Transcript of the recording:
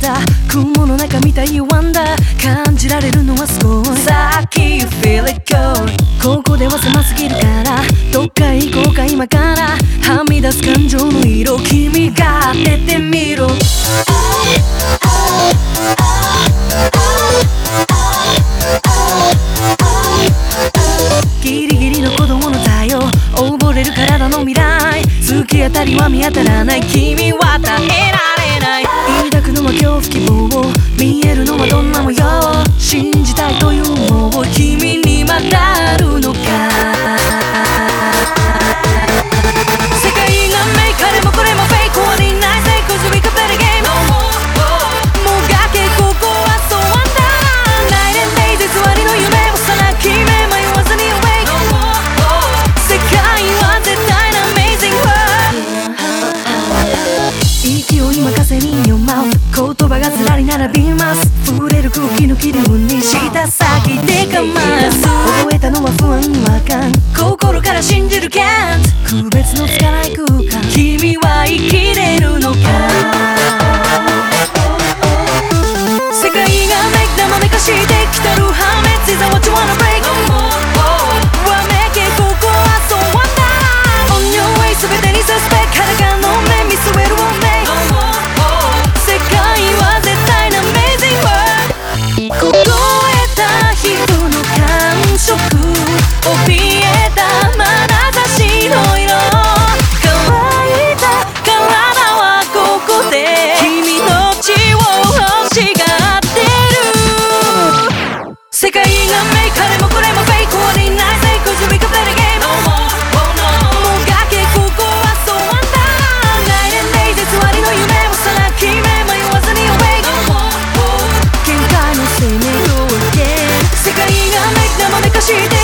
だ雲の中みたいワンダー感じられるのはすごいさっき You feel it good ここでは狭すぎるからどっか行こうか今からはみ出す感情の色君が当ててみろギリギリの子供の体を溺れる体の未来突き当たりは見当たらない君は耐えられない抱くのは恐怖希望見えるのはどんな模様信じたいという想い君にまだあるのか世界がメイクあれもこれもフェイク終わりないせい Cause we can play the game もがけここはそうワンダーナイトデイズ偽りの夢をさら決め迷わずに awake 世界は絶対な amazing world 勢い任せにyour mouth 言葉がずらり並びます触れる空気の気流に舌先でかます覚えたのは不安違和感心から信じる can't 区別のつかない空間君は生きれるのか世界がめきなまめかしてきたる破滅 Is that what you wanna break わめけここはそう wonder On your way 全てに suspect 裸の目見据える one day 世界は絶対な amazing world 凍えた皮膚の感触怯えた眼差しの色乾いた体はここで君の血を欲しがってる世界がメイクあれもこれもフェイク終わりないせい Cause we can play the game もがけここはそうワンダーナイトデイズ偽りの夢をさら決め迷わずに awake 限界の生命を受け世界がメイクなまめかして